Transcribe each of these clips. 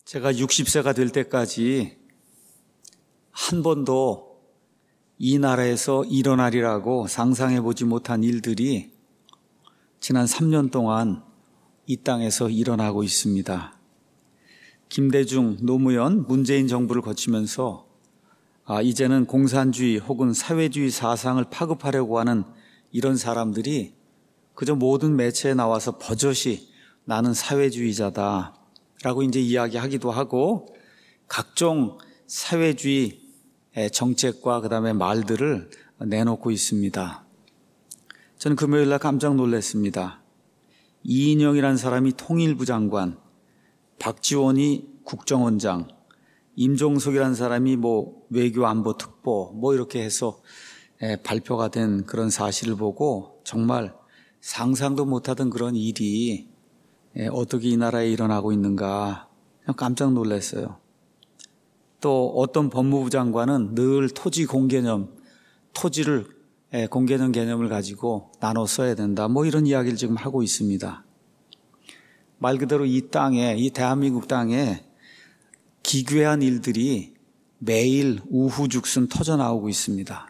제가 60세가 될 때까지 한 번도 이 나라에서 일어나리라고 상상해보지 못한 일들이 지난 3년 동안 이 땅에서 일어나고 있습니다. 김대중, 노무현, 문재인 정부를 거치면서 이제는 공산주의 혹은 사회주의 사상을 파급하려고 하는 이런 사람들이 그저 모든 매체에 나와서 버젓이 나는 사회주의자다 라고 이제 이야기하기도 하고 각종 사회주의 정책과 그다음에 말들을 내놓고 있습니다. 저는 금요일 날 깜짝 놀랐습니다. 이인영이라는 사람이 통일부 장관, 박지원이 국정원장, 임종석이라는 사람이 외교안보특보 이렇게 해서 발표가 된 그런 사실을 보고 정말 상상도 못하던 그런 일이 어떻게 이 나라에 일어나고 있는가 깜짝 놀랐어요. 또 어떤 법무부 장관은 늘 토지 공개념, 토지를 공개념 개념을 가지고 나눠 써야 된다. 이런 이야기를 지금 하고 있습니다. 말 그대로 이 땅에, 이 대한민국 땅에 기괴한 일들이 매일 우후죽순 터져나오고 있습니다.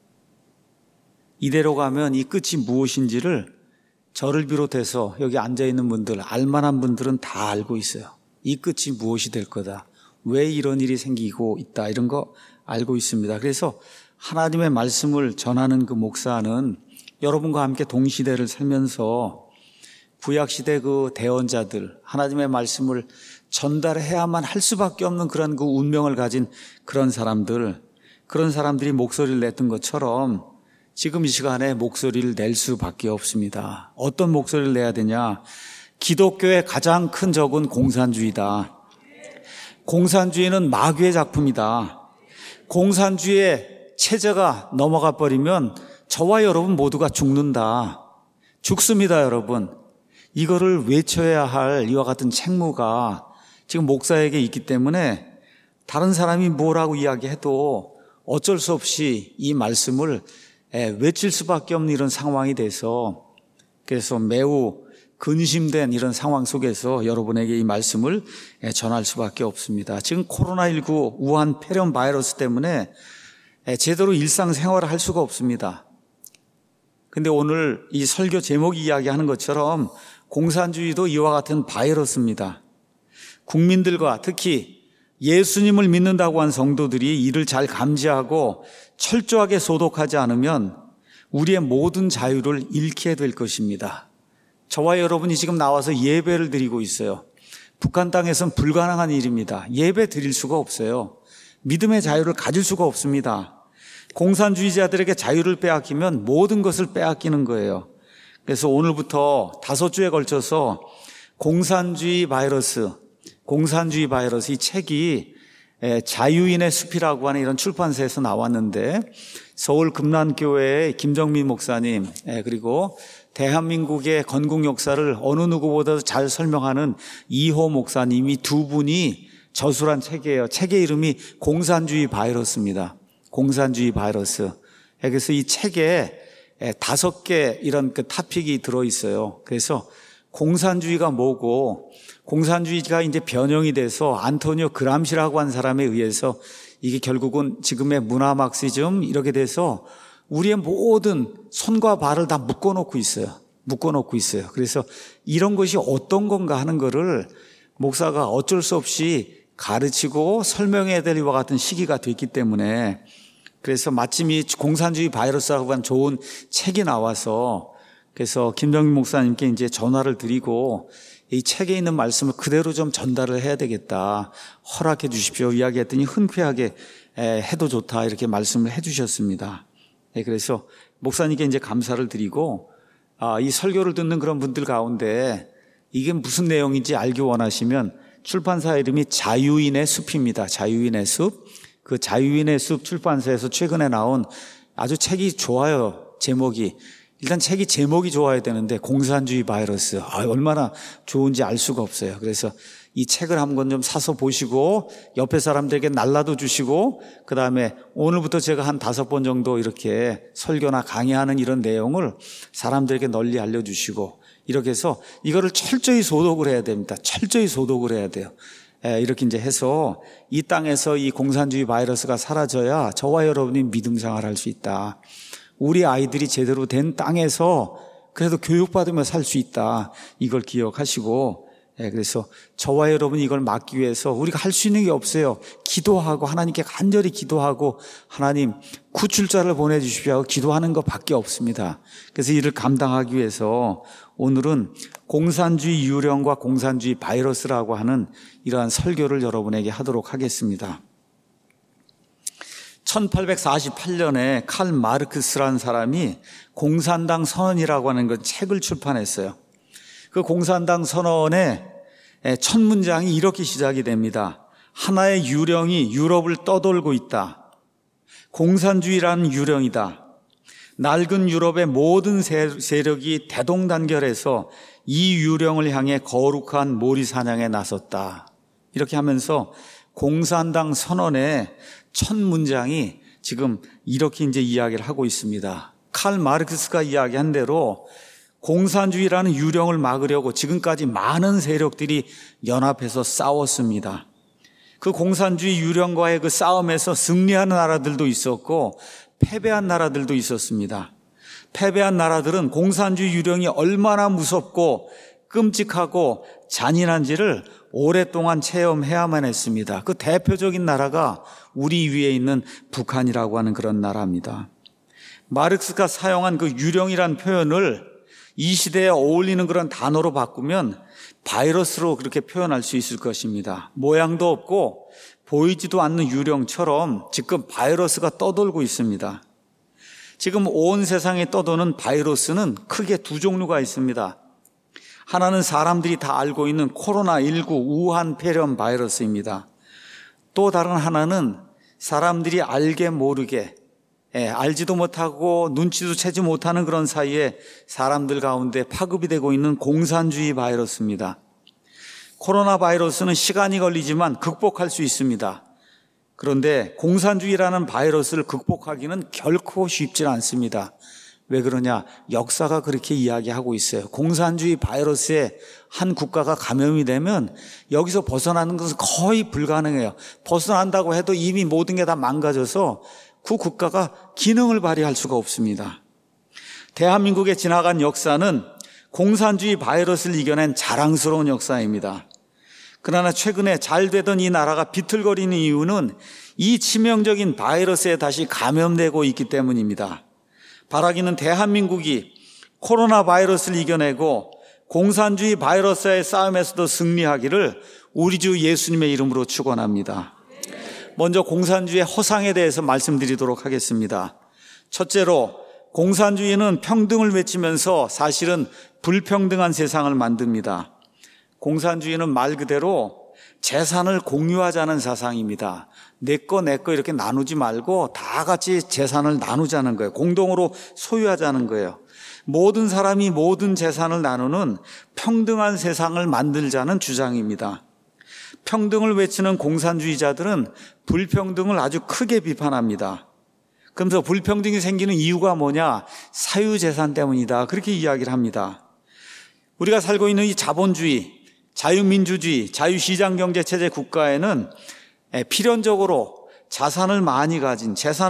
이대로 가면 이 끝이 무엇인지를 저를 비롯해서 여기 앉아있는 분들, 알만한 분들은 다 알고 있어요. 이 끝이 무엇이 될 거다. 왜 이런 일이 생기고 있다. 이런 거 알고 있습니다. 그래서 하나님의 말씀을 전하는 그 목사는 여러분과 함께 동시대를 살면서 구약시대 그 대언자들, 하나님의 말씀을 전달해야만 할 수밖에 없는 그런 그 운명을 가진 그런 사람들이 목소리를 냈던 것처럼 지금 이 시간에 목소리를 낼 수밖에 없습니다. 어떤 목소리를 내야 되냐? 기독교의 가장 큰 적은 공산주의다. 공산주의는 마귀의 작품이다. 공산주의의 체제가 넘어가 버리면 저와 여러분 모두가 죽는다. 죽습니다, 여러분. 이거를 외쳐야 할 이와 같은 책무가 지금 목사에게 있기 때문에 다른 사람이 뭐라고 이야기해도 어쩔 수 없이 이 말씀을 외칠 수밖에 없는 이런 상황이 돼서 그래서 매우 근심된 이런 상황 속에서 여러분에게 이 말씀을 전할 수밖에 없습니다. 지금 코로나19 우한 폐렴 바이러스 때문에 제대로 일상생활을 할 수가 없습니다. 근데 오늘 이 설교 제목이 이야기하는 것처럼 공산주의도 이와 같은 바이러스입니다. 국민들과 특히 예수님을 믿는다고 한 성도들이 이를 잘 감지하고 철저하게 소독하지 않으면 우리의 모든 자유를 잃게 될 것입니다. 저와 여러분이 지금 나와서 예배를 드리고 있어요. 북한 땅에서는 불가능한 일입니다. 예배 드릴 수가 없어요. 믿음의 자유를 가질 수가 없습니다. 공산주의자들에게 자유를 빼앗기면 모든 것을 빼앗기는 거예요. 그래서 오늘부터 5주에 걸쳐서 공산주의 바이러스 이 책이 자유인의 숲이라고 하는 이런 출판사에서 나왔는데 서울 금난교회의 김정민 목사님 그리고 대한민국의 건국 역사를 어느 누구보다도 잘 설명하는 이호 목사님이 두 분이 저술한 책이에요. 책의 이름이 공산주의 바이러스입니다. 공산주의 바이러스. 그래서 이 책에 5개 이런 그 토픽이 들어있어요. 그래서 공산주의가 뭐고 공산주의가 이제 변형이 돼서 안토니오 그람시라고 한 사람에 의해서 이게 결국은 지금의 문화 막시즘 이렇게 돼서 우리의 모든 손과 발을 다 묶어놓고 있어요. 그래서 이런 것이 어떤 건가 하는 거를 목사가 어쩔 수 없이 가르치고 설명해야 될 이와 같은 시기가 됐기 때문에 그래서 마침 이 공산주의 바이러스라고 하는 좋은 책이 나와서 그래서 김정민 목사님께 이제 전화를 드리고 이 책에 있는 말씀을 그대로 좀 전달을 해야 되겠다. 허락해 주십시오. 이야기했더니 흔쾌하게 해도 좋다. 이렇게 말씀을 해 주셨습니다. 그래서 목사님께 이제 감사를 드리고 이 설교를 듣는 그런 분들 가운데 이게 무슨 내용인지 알기 원하시면 출판사 이름이 자유인의 숲입니다. 자유인의 숲. 그 자유인의 숲 출판사에서 최근에 나온 아주 책이 좋아요. 제목이. 일단 책이 제목이 좋아야 되는데 공산주의 바이러스 얼마나 좋은지 알 수가 없어요. 그래서 이 책을 한번 좀 사서 보시고 옆에 사람들에게 날라도 주시고 그다음에 오늘부터 제가 한 5번 정도 이렇게 설교나 강의하는 이런 내용을 사람들에게 널리 알려주시고 이렇게 해서 이거를 철저히 소독을 해야 됩니다. 철저히 소독을 해야 돼요. 이렇게 이제 해서 이 땅에서 이 공산주의 바이러스가 사라져야 저와 여러분이 믿음 생활할 수 있다. 우리 아이들이 제대로 된 땅에서 그래도 교육받으며 살 수 있다. 이걸 기억하시고, 그래서 저와 여러분이 이걸 막기 위해서 우리가 할 수 있는 게 없어요. 기도하고 하나님께 간절히 기도하고 하나님 구출자를 보내주십시오 하고 기도하는 것밖에 없습니다. 그래서 이를 감당하기 위해서 오늘은 공산주의 유령과 공산주의 바이러스라고 하는 이러한 설교를 여러분에게 하도록 하겠습니다. 1848년에 칼 마르크스라는 사람이 공산당 선언이라고 하는 그 책을 출판했어요. 그 공산당 선언의 첫 문장이 이렇게 시작이 됩니다. 하나의 유령이 유럽을 떠돌고 있다. 공산주의라는 유령이다. 낡은 유럽의 모든 세력이 대동단결해서 이 유령을 향해 거룩한 모리 사냥에 나섰다. 이렇게 하면서 공산당 선언의 첫 문장이 지금 이렇게 이제 이야기를 하고 있습니다. 칼 마르크스가 이야기한 대로 공산주의라는 유령을 막으려고 지금까지 많은 세력들이 연합해서 싸웠습니다. 그 공산주의 유령과의 그 싸움에서 승리한 나라들도 있었고 패배한 나라들도 있었습니다. 패배한 나라들은 공산주의 유령이 얼마나 무섭고 끔찍하고 잔인한지를 오랫동안 체험해야만 했습니다. 그 대표적인 나라가 우리 위에 있는 북한이라고 하는 그런 나라입니다. 마르크스가 사용한 그 유령이란 표현을 이 시대에 어울리는 그런 단어로 바꾸면 바이러스로 그렇게 표현할 수 있을 것입니다. 모양도 없고 보이지도 않는 유령처럼 지금 바이러스가 떠돌고 있습니다. 지금 온 세상에 떠도는 바이러스는 크게 두 종류가 있습니다. 하나는 사람들이 다 알고 있는 코로나19 우한 폐렴 바이러스입니다. 또 다른 하나는 사람들이 알게 모르게 알지도 못하고 눈치도 채지 못하는 그런 사이에 사람들 가운데 파급이 되고 있는 공산주의 바이러스입니다. 코로나 바이러스는 시간이 걸리지만 극복할 수 있습니다. 그런데 공산주의라는 바이러스를 극복하기는 결코 쉽지 않습니다. 왜 그러냐? 역사가 그렇게 이야기하고 있어요. 공산주의 바이러스에 한 국가가 감염이 되면 여기서 벗어나는 것은 거의 불가능해요. 벗어난다고 해도 이미 모든 게 다 망가져서 그 국가가 기능을 발휘할 수가 없습니다. 대한민국에 지나간 역사는 공산주의 바이러스를 이겨낸 자랑스러운 역사입니다. 그러나 최근에 잘 되던 이 나라가 비틀거리는 이유는 이 치명적인 바이러스에 다시 감염되고 있기 때문입니다. 바라기는 대한민국이 코로나 바이러스를 이겨내고 공산주의 바이러스의 싸움에서도 승리하기를 우리 주 예수님의 이름으로 축원합니다. 먼저 공산주의의 허상에 대해서 말씀드리도록 하겠습니다. 첫째로 공산주의는 평등을 외치면서 사실은 불평등한 세상을 만듭니다. 공산주의는 말 그대로 재산을 공유하자는 사상입니다. 내 거 이렇게 나누지 말고 다 같이 재산을 나누자는 거예요. 공동으로 소유하자는 거예요. 모든 사람이 모든 재산을 나누는 평등한 세상을 만들자는 주장입니다. 평등을 외치는 공산주의자들은 불평등을 아주 크게 비판합니다. 그러면서 불평등이 생기는 이유가 뭐냐? 사유재산 때문이다. 그렇게 이야기를 합니다. 우리가 살고 있는 이 자본주의, 자유민주주의, 자유시장경제체제 국가에는 필연적으로 재산을 많이 가진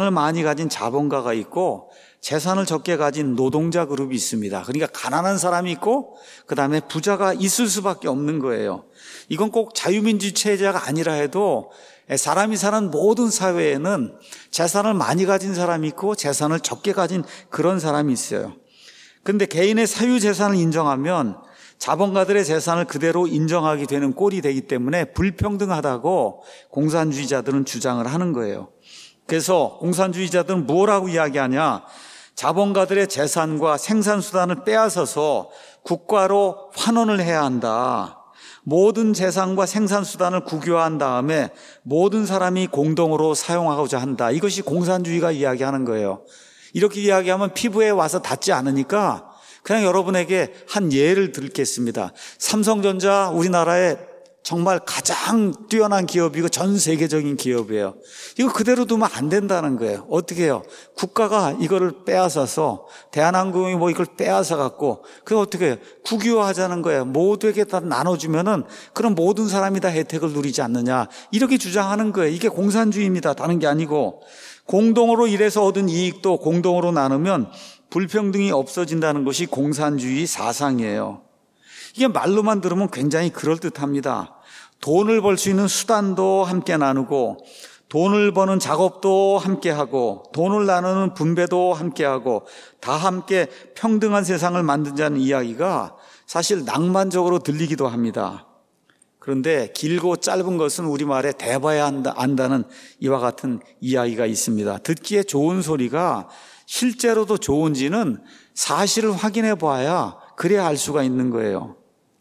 자본가가 있고 재산을 적게 가진 노동자 그룹이 있습니다. 그러니까 가난한 사람이 있고 그다음에 부자가 있을 수밖에 없는 거예요. 이건 꼭 자유민주 체제가 아니라 해도 사람이 사는 모든 사회에는 재산을 많이 가진 사람이 있고 재산을 적게 가진 그런 사람이 있어요. 그런데 개인의 사유재산을 인정하면 자본가들의 재산을 그대로 인정하게 되는 꼴이 되기 때문에 불평등하다고 공산주의자들은 주장을 하는 거예요. 그래서 공산주의자들은 뭐라고 이야기하냐? 자본가들의 재산과 생산수단을 빼앗아서 국가로 환원을 해야 한다. 모든 재산과 생산수단을 국유화한 다음에 모든 사람이 공동으로 사용하고자 한다. 이것이 공산주의가 이야기하는 거예요. 이렇게 이야기하면 피부에 와서 닿지 않으니까 그냥 여러분에게 한 예를 들겠습니다. 삼성전자 우리나라의 정말 가장 뛰어난 기업이고 전 세계적인 기업이에요. 이거 그대로 두면 안 된다는 거예요. 어떻게 해요? 국가가 이거를 빼앗아서 대한항공이 뭐 이걸 빼앗아 갖고 그거 어떻게 해요? 국유화하자는 거예요. 모두에게 다 나눠주면은 그럼 모든 사람이 다 혜택을 누리지 않느냐 이렇게 주장하는 거예요. 이게 공산주의입니다. 다른 게 아니고 공동으로 일해서 얻은 이익도 공동으로 나누면 불평등이 없어진다는 것이 공산주의 사상이에요. 이게 말로만 들으면 굉장히 그럴듯합니다. 돈을 벌 수 있는 수단도 함께 나누고 돈을 버는 작업도 함께 하고 돈을 나누는 분배도 함께 하고 다 함께 평등한 세상을 만들자는 이야기가 사실 낭만적으로 들리기도 합니다. 그런데 길고 짧은 것은 우리말에 대봐야 안다는 이와 같은 이야기가 있습니다. 듣기에 좋은 소리가 실제로도 좋은지는 사실을 확인해 봐야 그래야 알 수가 있는 거예요.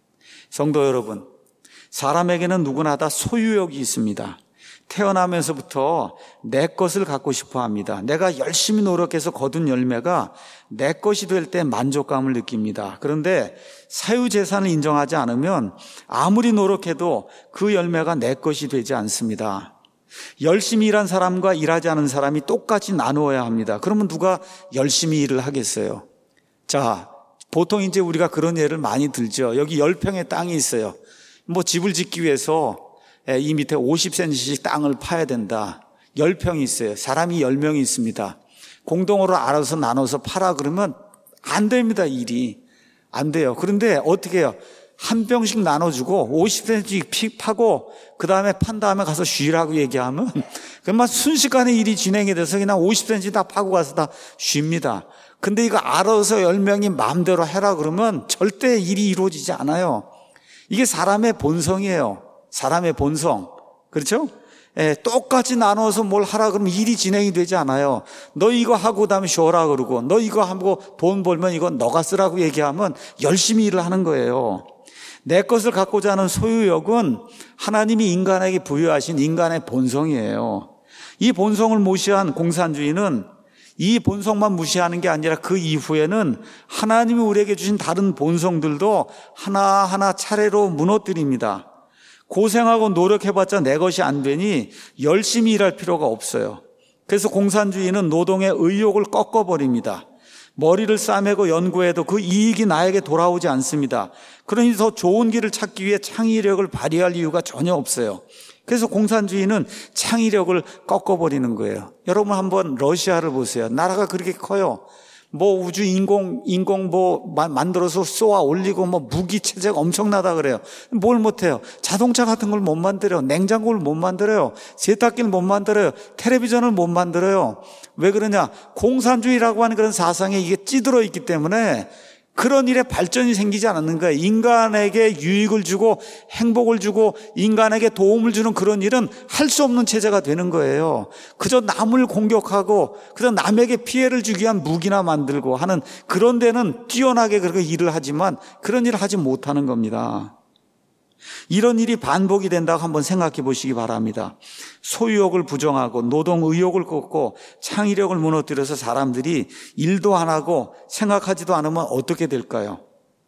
성도 여러분, 사람에게는 누구나 다 소유욕이 있습니다. 태어나면서부터 내 것을 갖고 싶어 합니다. 내가 열심히 노력해서 거둔 열매가 내 것이 될 때 만족감을 느낍니다. 그런데 사유재산을 인정하지 않으면 아무리 노력해도 그 열매가 내 것이 되지 않습니다. 열심히 일한 사람과 일하지 않은 사람이 똑같이 나누어야 합니다. 그러면 누가 열심히 일을 하겠어요? 자, 보통 이제 우리가 그런 예를 많이 들죠. 여기 10평의 땅이 있어요. 뭐 집을 짓기 위해서 이 밑에 50cm씩 땅을 파야 된다. 10평이 있어요. 사람이 10명이 있습니다. 공동으로 알아서 나눠서 파라 그러면 안 됩니다. 일이 안 돼요. 그런데 어떻게 해요? 한 병씩 나눠주고 50cm씩 파고 그 다음에 판 다음에 가서 쉬라고 얘기하면 그만 순식간에 일이 진행이 돼서 그냥 50cm 다 파고 가서 다 쉽니다. 근데 이거 알아서 10명이 마음대로 해라 그러면 절대 일이 이루어지지 않아요. 이게 사람의 본성이에요. 사람의 본성. 그렇죠? 예, 똑같이 나눠서 뭘 하라 그러면 일이 진행이 되지 않아요. 너 이거 하고 그다음에 쉬어라 그러고 너 이거 하고 돈 벌면 이거 너가 쓰라고 얘기하면 열심히 일을 하는 거예요. 내 것을 갖고자 하는 소유욕은 하나님이 인간에게 부여하신 인간의 본성이에요. 이 본성을 무시한 공산주의는 이 본성만 무시하는 게 아니라 그 이후에는 하나님이 우리에게 주신 다른 본성들도 하나하나 차례로 무너뜨립니다. 고생하고 노력해봤자 내 것이 안 되니 열심히 일할 필요가 없어요. 그래서 공산주의는 노동의 의욕을 꺾어버립니다. 머리를 싸매고 연구해도 그 이익이 나에게 돌아오지 않습니다. 그러니 더 좋은 길을 찾기 위해 창의력을 발휘할 이유가 전혀 없어요. 그래서 공산주의는 창의력을 꺾어버리는 거예요. 여러분 한번 러시아를 보세요. 나라가 그렇게 커요. 뭐 우주 인공 뭐 만들어서 쏘아 올리고 뭐 무기 체제가 엄청나다 그래요. 뭘 못해요? 자동차 같은 걸 못 만들어요. 냉장고를 못 만들어요. 세탁기를 못 만들어요. 텔레비전을 못 만들어요. 왜 그러냐? 공산주의라고 하는 그런 사상에 이게 찌들어 있기 때문에 그런 일에 발전이 생기지 않았는 거예요. 인간에게 유익을 주고 행복을 주고 인간에게 도움을 주는 그런 일은 할 수 없는 체제가 되는 거예요. 그저 남을 공격하고 그저 남에게 피해를 주기 위한 무기나 만들고 하는 그런 데는 뛰어나게 그렇게 일을 하지만 그런 일을 하지 못하는 겁니다. 이런 일이 반복이 된다고 한번 생각해 보시기 바랍니다. 소유욕을 부정하고 노동 의욕을 꺾고 창의력을 무너뜨려서 사람들이 일도 안 하고 생각하지도 않으면 어떻게 될까요?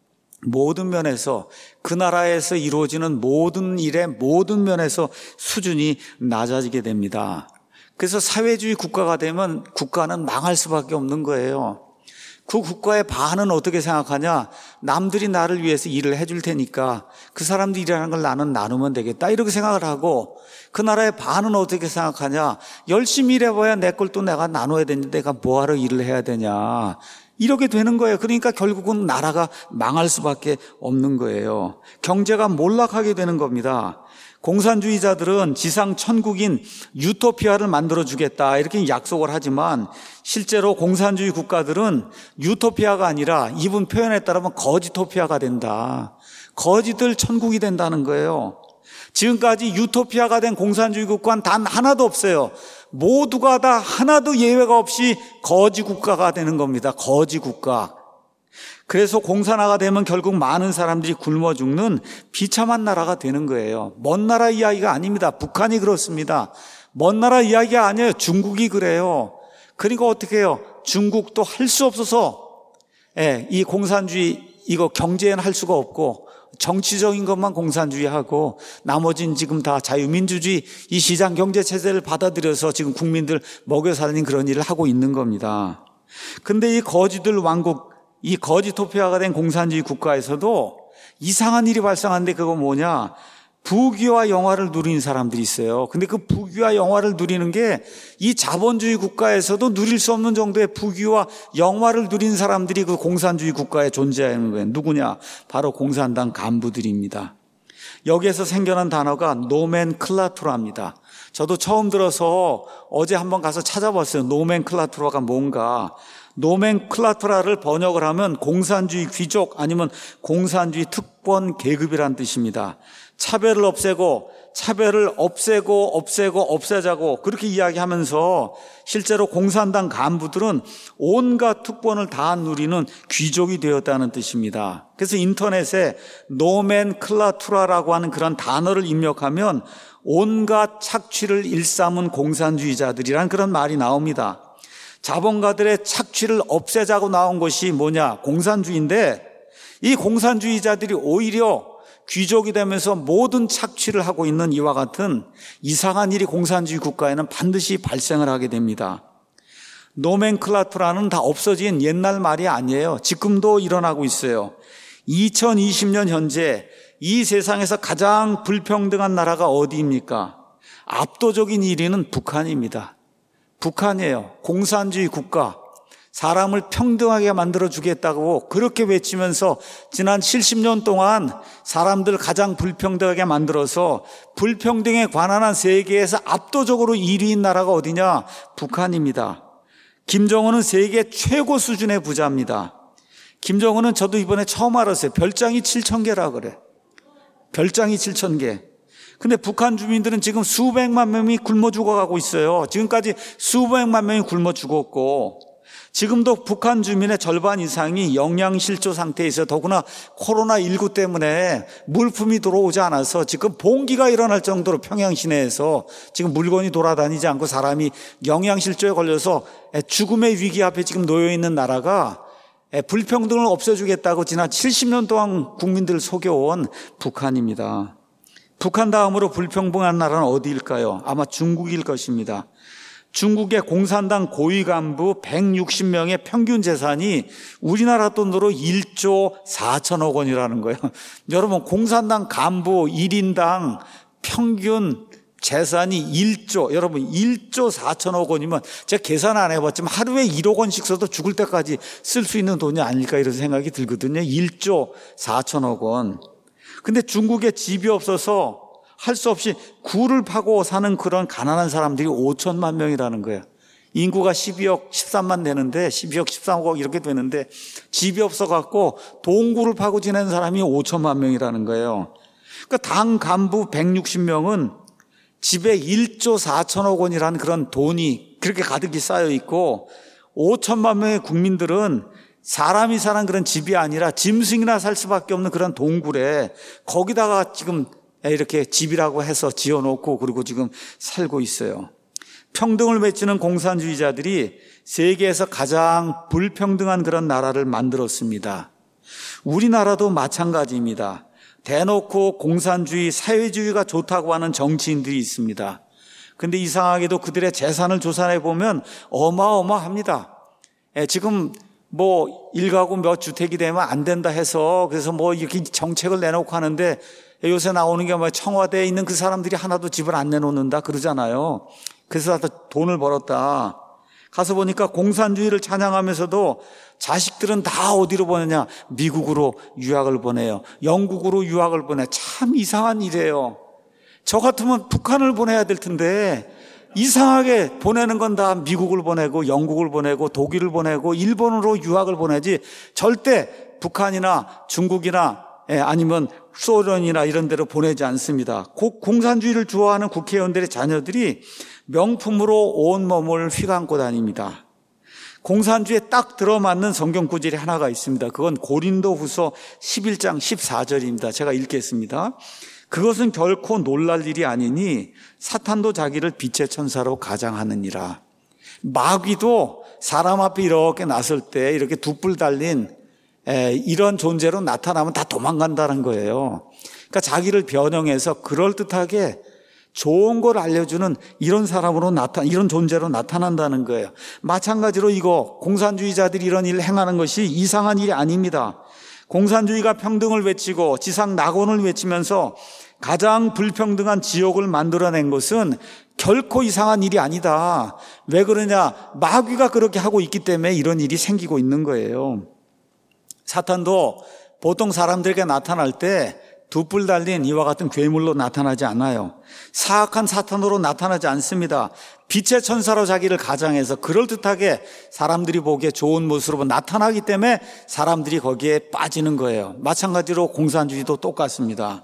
모든 면에서 그 나라에서 이루어지는 모든 일의 모든 면에서 수준이 낮아지게 됩니다. 그래서 사회주의 국가가 되면 국가는 망할 수밖에 없는 거예요. 그 국가의 반은 어떻게 생각하냐? 남들이 나를 위해서 일을 해줄 테니까 그 사람들이 일하는 걸 나는 나누면 되겠다 이렇게 생각을 하고, 그 나라의 반은 어떻게 생각하냐? 열심히 일해봐야 내 걸 또 내가 나눠야 되는데 내가 뭐하러 일을 해야 되냐? 이렇게 되는 거예요. 그러니까 결국은 나라가 망할 수밖에 없는 거예요. 경제가 몰락하게 되는 겁니다. 공산주의자들은 지상 천국인 유토피아를 만들어주겠다 이렇게 약속을 하지만 실제로 공산주의 국가들은 유토피아가 아니라 이분 표현에 따르면 거지토피아가 된다. 거지들 천국이 된다는 거예요. 지금까지 유토피아가 된 공산주의 국가는 단 하나도 없어요. 모두가 다 하나도 예외가 없이 거지 국가가 되는 겁니다. 거지 국가. 그래서 공산화가 되면 결국 많은 사람들이 굶어 죽는 비참한 나라가 되는 거예요. 먼 나라 이야기가 아닙니다. 북한이 그렇습니다. 먼 나라 이야기가 아니에요. 중국이 그래요. 그리고 어떻게 해요? 중국도 할 수 없어서 이 공산주의 이거 경제에는 할 수가 없고 정치적인 것만 공산주의하고 나머지는 지금 다 자유민주주의 이 시장 경제 체제를 받아들여서 지금 국민들 먹여 살리는 그런 일을 하고 있는 겁니다. 근데 이 거지들 왕국, 이 거지토피아가 된 공산주의 국가에서도 이상한 일이 발생하는데 그거 뭐냐? 부귀와 영화를 누리는 사람들이 있어요. 근데 그 부귀와 영화를 누리는 게 이 자본주의 국가에서도 누릴 수 없는 정도의 부귀와 영화를 누리는 사람들이 그 공산주의 국가에 존재하는 거예요. 누구냐? 바로 공산당 간부들입니다. 여기에서 생겨난 단어가 노멘클라투라입니다. 저도 처음 들어서 어제 한번 가서 찾아봤어요. 노멘클라투라가 뭔가. 노멘클라투라를 번역을 하면 공산주의 귀족 아니면 공산주의 특권 계급이란 뜻입니다. 차별을 없애고 없애자고 그렇게 이야기하면서 실제로 공산당 간부들은 온갖 특권을 다 누리는 귀족이 되었다는 뜻입니다. 그래서 인터넷에 노멘클라투라라고 하는 그런 단어를 입력하면 온갖 착취를 일삼은 공산주의자들이란 그런 말이 나옵니다. 자본가들의 착취를 없애자고 나온 것이 뭐냐? 공산주의인데 이 공산주의자들이 오히려 귀족이 되면서 모든 착취를 하고 있는 이와 같은 이상한 일이 공산주의 국가에는 반드시 발생을 하게 됩니다. 노멘클라투라는 다 없어진 옛날 말이 아니에요. 지금도 일어나고 있어요. 2020년 현재 이 세상에서 가장 불평등한 나라가 어디입니까? 압도적인 1위는 북한입니다. 북한이에요. 공산주의 국가. 사람을 평등하게 만들어주겠다고 그렇게 외치면서 지난 70년 동안 사람들 가장 불평등하게 만들어서 불평등에 관한 세계에서 압도적으로 1위인 나라가 어디냐? 북한입니다. 김정은은 세계 최고 수준의 부자입니다. 김정은은 저도 이번에 처음 알았어요. 별장이 7,000개라 그래. 별장이 7,000개. 근데 북한 주민들은 지금 수백만 명이 굶어 죽어가고 있어요. 지금까지 수백만 명이 굶어 죽었고 지금도 북한 주민의 절반 이상이 영양실조 상태에 있어요. 더구나 코로나19 때문에 물품이 들어오지 않아서 지금 봉기가 일어날 정도로 평양 시내에서 지금 물건이 돌아다니지 않고 사람이 영양실조에 걸려서 죽음의 위기 앞에 지금 놓여 있는 나라가 불평등을 없애주겠다고 지난 70년 동안 국민들을 속여온 북한입니다. 북한 다음으로 불평등한 나라는 어디일까요? 아마 중국일 것입니다. 중국의 공산당 고위 간부 160명의 평균 재산이 우리나라 돈으로 1조 4천억 원이라는 거예요. 여러분, 공산당 간부 1인당 평균 재산이 1조, 여러분 1조 4천억 원이면 제가 계산 안 해봤지만 하루에 1억 원씩 써도 죽을 때까지 쓸 수 있는 돈이 아닐까 이런 생각이 들거든요. 1조 4천억 원. 근데 중국에 집이 없어서 할 수 없이 굴을 파고 사는 그런 가난한 사람들이 5천만 명이라는 거예요. 인구가 12억 13만 되는데 12억 13억 이렇게 되는데 집이 없어갖고 동굴을 파고 지내는 사람이 5천만 명이라는 거예요. 그러니까 당 간부 160명은 집에 1조 4천억 원이라는 그런 돈이 그렇게 가득히 쌓여 있고 5천만 명의 국민들은 사람이 사는 그런 집이 아니라 짐승이나 살 수밖에 없는 그런 동굴에 거기다가 지금 이렇게 집이라고 해서 지어놓고 그리고 지금 살고 있어요. 평등을 외치는 공산주의자들이 세계에서 가장 불평등한 그런 나라를 만들었습니다. 우리나라도 마찬가지입니다. 대놓고 공산주의, 사회주의가 좋다고 하는 정치인들이 있습니다. 그런데 이상하게도 그들의 재산을 조사해 보면 어마어마합니다. 지금 뭐 일가구 몇 주택이 되면 안 된다 해서 그래서 뭐 이렇게 정책을 내놓고 하는데 요새 나오는 게 뭐 청와대에 있는 그 사람들이 하나도 집을 안 내놓는다 그러잖아요. 그래서 다 돈을 벌었다. 가서 보니까 공산주의를 찬양하면서도 자식들은 다 어디로 보내냐? 미국으로 유학을 보내요. 영국으로 유학을 보내. 참 이상한 일이에요. 저 같으면 북한을 보내야 될 텐데 이상하게 보내는 건 다 미국을 보내고 영국을 보내고 독일을 보내고 일본으로 유학을 보내지 절대 북한이나 중국이나 아니면 소련이나 이런 데로 보내지 않습니다. 공산주의를 좋아하는 국회의원들의 자녀들이 명품으로 온몸을 휘감고 다닙니다. 공산주의에 딱 들어맞는 성경 구절이 하나가 있습니다. 그건 고린도후서 11장 14절입니다. 제가 읽겠습니다. 그것은 결코 놀랄 일이 아니니 사탄도 자기를 빛의 천사로 가장하느니라. 마귀도 사람 앞에 이렇게 나설 때 이렇게 두 뿔 달린 이런 존재로 나타나면 다 도망간다는 거예요. 그러니까 자기를 변형해서 그럴듯하게 좋은 걸 알려주는 이런 사람으로 이런 존재로 나타난다는 거예요. 마찬가지로 이거 공산주의자들이 이런 일을 행하는 것이 이상한 일이 아닙니다. 공산주의가 평등을 외치고 지상 낙원을 외치면서 가장 불평등한 지옥을 만들어낸 것은 결코 이상한 일이 아니다. 왜 그러냐? 마귀가 그렇게 하고 있기 때문에 이런 일이 생기고 있는 거예요. 사탄도 보통 사람들에게 나타날 때 두 뿔 달린 이와 같은 괴물로 나타나지 않아요. 사악한 사탄으로 나타나지 않습니다. 빛의 천사로 자기를 가장해서 그럴듯하게 사람들이 보기에 좋은 모습으로 나타나기 때문에 사람들이 거기에 빠지는 거예요. 마찬가지로 공산주의도 똑같습니다.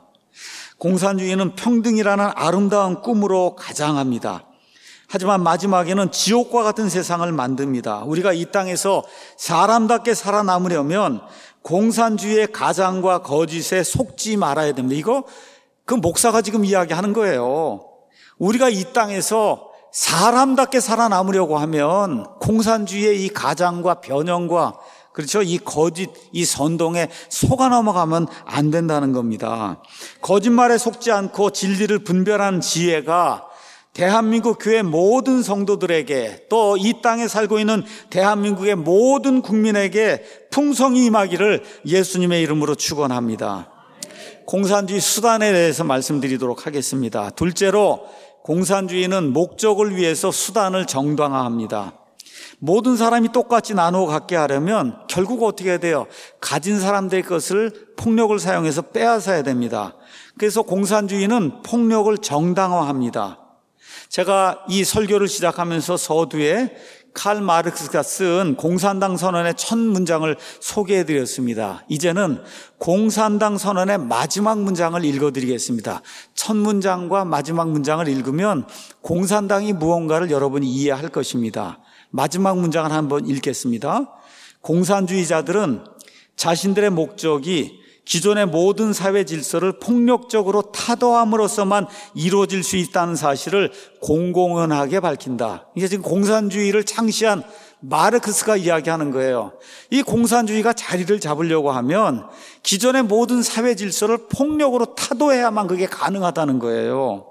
공산주의는 평등이라는 아름다운 꿈으로 가장합니다. 하지만 마지막에는 지옥과 같은 세상을 만듭니다. 우리가 이 땅에서 사람답게 살아남으려면 공산주의의 가장과 거짓에 속지 말아야 됩니다. 이거 그 목사가 지금 이야기하는 거예요. 우리가 이 땅에서 사람답게 살아남으려고 하면 공산주의의 이 가장과 변형과 그렇죠? 이 거짓, 이 선동에 속아 넘어가면 안 된다는 겁니다. 거짓말에 속지 않고 진리를 분별하는 지혜가 대한민국 교회 모든 성도들에게 또 이 땅에 살고 있는 대한민국의 모든 국민에게 풍성히 임하기를 예수님의 이름으로 축원합니다. 공산주의 수단에 대해서 말씀드리도록 하겠습니다. 둘째로 공산주의는 목적을 위해서 수단을 정당화합니다. 모든 사람이 똑같이 나누어 갖게 하려면 결국 어떻게 해야 돼요? 가진 사람들의 것을 폭력을 사용해서 빼앗아야 됩니다. 그래서 공산주의는 폭력을 정당화합니다. 제가 이 설교를 시작하면서 서두에 칼 마르크스가 쓴 공산당 선언의 첫 문장을 소개해드렸습니다. 이제는 공산당 선언의 마지막 문장을 읽어드리겠습니다. 첫 문장과 마지막 문장을 읽으면 공산당이 무언가를 여러분이 이해할 것입니다. 마지막 문장을 한번 읽겠습니다. 공산주의자들은 자신들의 목적이 기존의 모든 사회 질서를 폭력적으로 타도함으로써만 이루어질 수 있다는 사실을 공공연하게 밝힌다. 이게 지금 공산주의를 창시한 마르크스가 이야기하는 거예요. 이 공산주의가 자리를 잡으려고 하면 기존의 모든 사회 질서를 폭력으로 타도해야만 그게 가능하다는 거예요.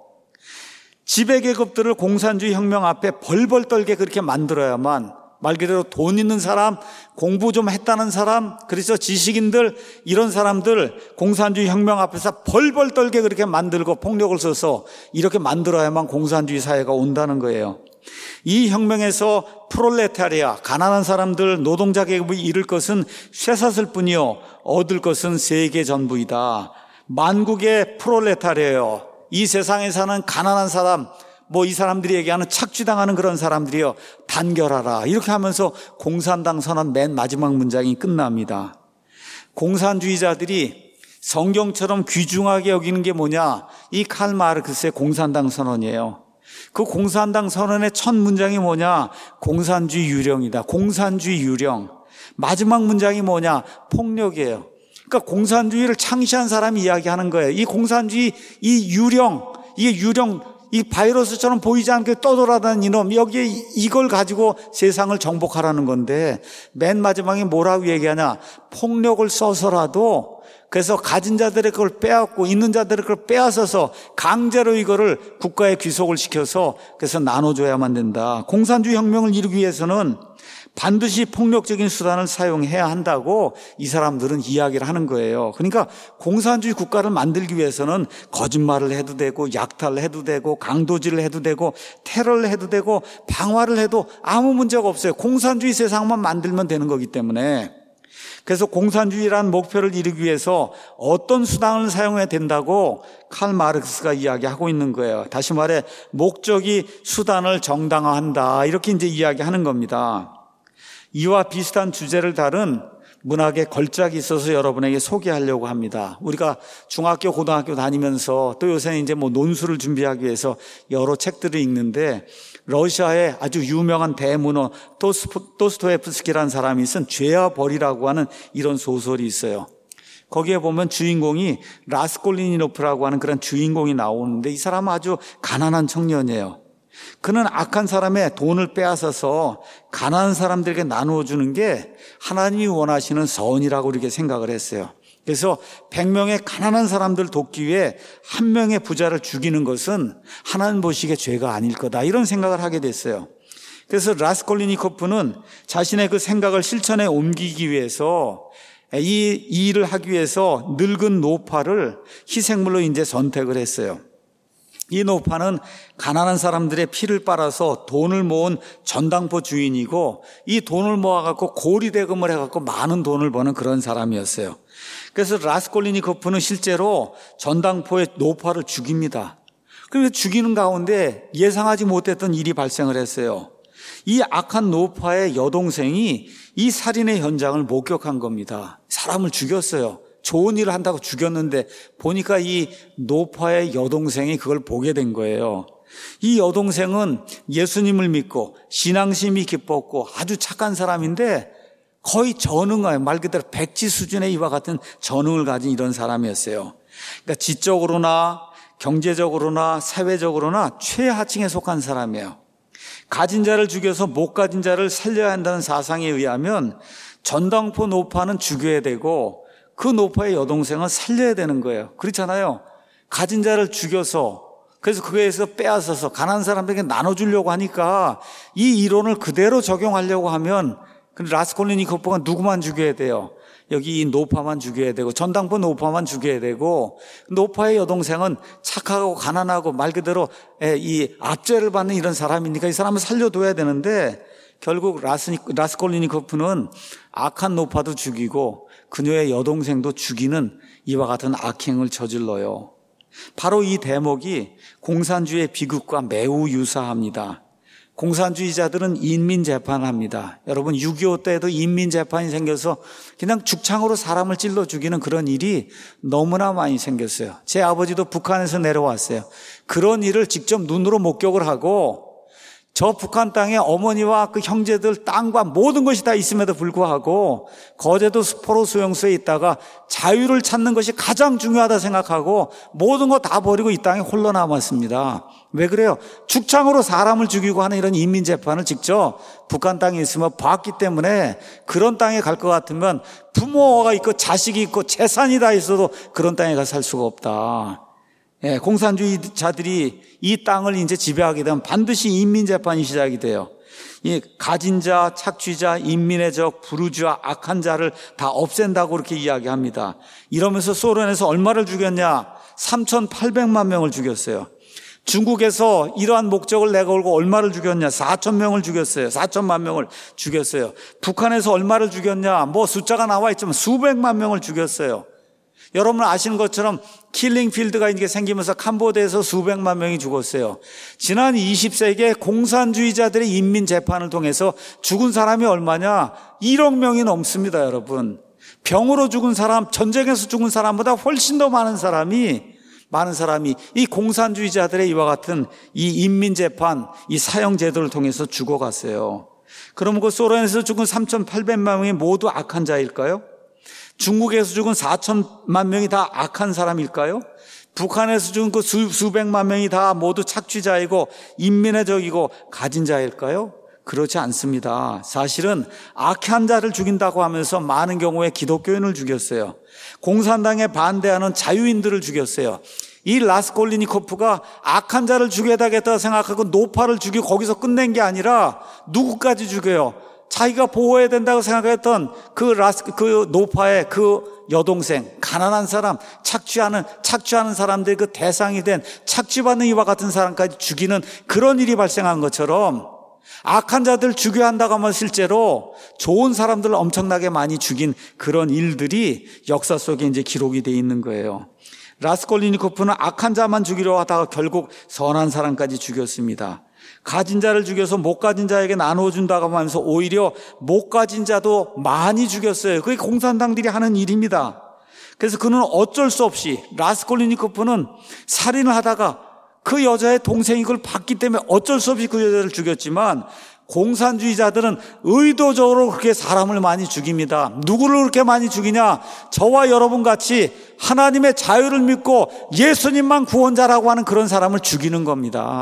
지배계급들을 공산주의 혁명 앞에 벌벌 떨게 그렇게 만들어야만 말 그대로 돈 있는 사람, 공부 좀 했다는 사람, 그래서 지식인들 이런 사람들 공산주의 혁명 앞에서 벌벌 떨게 그렇게 만들고 폭력을 써서 이렇게 만들어야만 공산주의 사회가 온다는 거예요. 이 혁명에서 프롤레타리아, 가난한 사람들, 노동자 계급이 잃을 것은 쇠사슬 뿐이요 얻을 것은 세계 전부이다. 만국의 프롤레타리아요. 이 세상에 사는 가난한 사람, 이 사람들이 얘기하는 착취당하는 그런 사람들이요 단결하라. 이렇게 하면서 공산당 선언 맨 마지막 문장이 끝납니다. 공산주의자들이 성경처럼 귀중하게 여기는 게 뭐냐? 이 칼 마르크스의 공산당 선언이에요. 그 공산당 선언의 첫 문장이 뭐냐? 공산주의 유령이다. 공산주의 유령. 마지막 문장이 뭐냐? 폭력이에요. 그러니까 공산주의를 창시한 사람이 이야기하는 거예요. 이 공산주의, 이 유령, 이게 유령, 이 바이러스처럼 보이지 않게 떠돌아다니는 이놈, 여기에 이걸 가지고 세상을 정복하라는 건데 맨 마지막에 뭐라고 얘기하냐? 폭력을 써서라도 그래서 가진 자들의 그걸 빼앗고 있는 자들의 그걸 빼앗아서 강제로 이거를 국가에 귀속을 시켜서 그래서 나눠줘야만 된다. 공산주의 혁명을 이루기 위해서는 반드시 폭력적인 수단을 사용해야 한다고 이 사람들은 이야기를 하는 거예요. 그러니까 공산주의 국가를 만들기 위해서는 거짓말을 해도 되고 약탈을 해도 되고 강도질을 해도 되고 테러를 해도 되고 방화를 해도 아무 문제가 없어요. 공산주의 세상만 만들면 되는 거기 때문에. 그래서 공산주의라는 목표를 이루기 위해서 어떤 수단을 사용해야 된다고 칼 마르크스가 이야기하고 있는 거예요. 다시 말해 목적이 수단을 정당화한다. 이렇게 이제 이야기하는 겁니다. 이와 비슷한 주제를 다룬 문학의 걸작이 있어서 여러분에게 소개하려고 합니다. 우리가 중학교, 고등학교 다니면서 또 요새는 이제 논술을 준비하기 위해서 여러 책들을 읽는데 러시아의 아주 유명한 대문호 도스토옙스키라는 사람이 쓴 죄와 벌이라고 하는 이런 소설이 있어요. 거기에 보면 주인공이 라스콜리니노프라고 하는 그런 주인공이 나오는데 이 사람은 아주 가난한 청년이에요. 그는 악한 사람의 돈을 빼앗아서 가난한 사람들에게 나누어 주는 게 하나님이 원하시는 선이라고 이렇게 생각을 했어요. 그래서 100명의 가난한 사람들 돕기 위해 한 명의 부자를 죽이는 것은 하나님 보시기에 죄가 아닐 거다, 이런 생각을 하게 됐어요. 그래서 라스콜리니코프는 자신의 그 생각을 실천에 옮기기 위해서 이 일을 하기 위해서 늙은 노파를 희생물로 이제 선택을 했어요. 이 노파는 가난한 사람들의 피를 빨아서 돈을 모은 전당포 주인이고, 이 돈을 모아갖고 고리대금을 해갖고 많은 돈을 버는 그런 사람이었어요. 그래서 라스콜리니코프는 실제로 전당포의 노파를 죽입니다. 그런데 죽이는 가운데 예상하지 못했던 일이 발생을 했어요. 이 악한 노파의 여동생이 이 살인의 현장을 목격한 겁니다. 사람을 죽였어요. 좋은 일을 한다고 죽였는데 보니까 이 노파의 여동생이 그걸 보게 된 거예요. 이 여동생은 예수님을 믿고 신앙심이 깊었고 아주 착한 사람인데 거의 전응아예요. 말 그대로 백지 수준의 이와 같은 전응을 가진 이런 사람이었어요. 그러니까 지적으로나 경제적으로나 사회적으로나 최하층에 속한 사람이에요. 가진 자를 죽여서 못 가진 자를 살려야 한다는 사상에 의하면 전당포 노파는 죽여야 되고 그 노파의 여동생은 살려야 되는 거예요. 그렇잖아요. 가진 자를 죽여서, 그래서 그거에서 빼앗아서 가난한 사람들에게 나눠주려고 하니까 이 이론을 그대로 적용하려고 하면 라스콜리니코프가 누구만 죽여야 돼요? 여기 이 노파만 죽여야 되고, 전당포 노파만 죽여야 되고, 노파의 여동생은 착하고 가난하고 말 그대로 이 압제를 받는 이런 사람이니까 이 사람을 살려둬야 되는데, 결국 라스콜리니코프는 악한 노파도 죽이고 그녀의 여동생도 죽이는 이와 같은 악행을 저질러요. 바로 이 대목이 공산주의의 비극과 매우 유사합니다. 공산주의자들은 인민재판을 합니다. 여러분 6.25 때도 인민재판이 생겨서 그냥 죽창으로 사람을 찔러 죽이는 그런 일이 너무나 많이 생겼어요. 제 아버지도 북한에서 내려왔어요. 그런 일을 직접 눈으로 목격을 하고, 저 북한 땅에 어머니와 그 형제들 땅과 모든 것이 다 있음에도 불구하고 거제도 포로 수용소에 있다가 자유를 찾는 것이 가장 중요하다 생각하고 모든 거 다 버리고 이 땅에 홀로 남았습니다. 왜 그래요? 죽창으로 사람을 죽이고 하는 이런 인민재판을 직접 북한 땅에 있으면 봤기 때문에, 그런 땅에 갈 것 같으면 부모가 있고 자식이 있고 재산이 다 있어도 그런 땅에 가 살 수가 없다. 예, 공산주의자들이 이 땅을 이제 지배하게 되면 반드시 인민재판이 시작이 돼요. 이 가진 자, 착취자, 인민의 적, 부르주아, 악한 자를 다 없앤다고 그렇게 이야기합니다. 이러면서 소련에서 얼마를 죽였냐? 3,800만 명을 죽였어요. 중국에서 이러한 목적을 내걸고 얼마를 죽였냐? 4,000명을 죽였어요. 4천만 명을 죽였어요. 북한에서 얼마를 죽였냐? 뭐 숫자가 나와 있지만 수백만 명을 죽였어요. 여러분 아시는 것처럼 킬링필드가 이렇게 생기면서 캄보디아에서 수백만 명이 죽었어요. 지난 20세기에 공산주의자들의 인민재판을 통해서 죽은 사람이 얼마냐? 1억 명이 넘습니다, 여러분. 병으로 죽은 사람, 전쟁에서 죽은 사람보다 훨씬 더 많은 사람이 이 공산주의자들의 이와 같은 이 인민재판, 이 사형제도를 통해서 죽어갔어요. 그럼 그 소련에서 죽은 3,800만 명이 모두 악한 자일까요? 중국에서 죽은 4천만 명이 다 악한 사람일까요? 북한에서 죽은 그 수백만 명이 다 모두 착취자이고 인민의 적이고 가진 자일까요? 그렇지 않습니다. 사실은 악한 자를 죽인다고 하면서 많은 경우에 기독교인을 죽였어요. 공산당에 반대하는 자유인들을 죽였어요. 이 라스콜리니코프가 악한 자를 죽여야겠다 생각하고 노파를 죽이고 거기서 끝낸 게 아니라 누구까지 죽여요? 자기가 보호해야 된다고 생각했던 그 노파의 그 여동생, 가난한 사람, 착취하는 사람들의 그 대상이 된 착취받는 이와 같은 사람까지 죽이는 그런 일이 발생한 것처럼, 악한 자들 죽여야 한다고 하면 실제로 좋은 사람들을 엄청나게 많이 죽인 그런 일들이 역사 속에 이제 기록이 되어 있는 거예요. 라스콜리니코프는 악한 자만 죽이려 하다가 결국 선한 사람까지 죽였습니다. 가진 자를 죽여서 못 가진 자에게 나누어준다고 하면서 오히려 못 가진 자도 많이 죽였어요. 그게 공산당들이 하는 일입니다. 그래서 그는 어쩔 수 없이, 라스콜리니코프는 살인을 하다가 그 여자의 동생이 그걸 봤기 때문에 어쩔 수 없이 그 여자를 죽였지만, 공산주의자들은 의도적으로 그렇게 사람을 많이 죽입니다. 누구를 그렇게 많이 죽이냐? 저와 여러분 같이 하나님의 자유를 믿고 예수님만 구원자라고 하는 그런 사람을 죽이는 겁니다.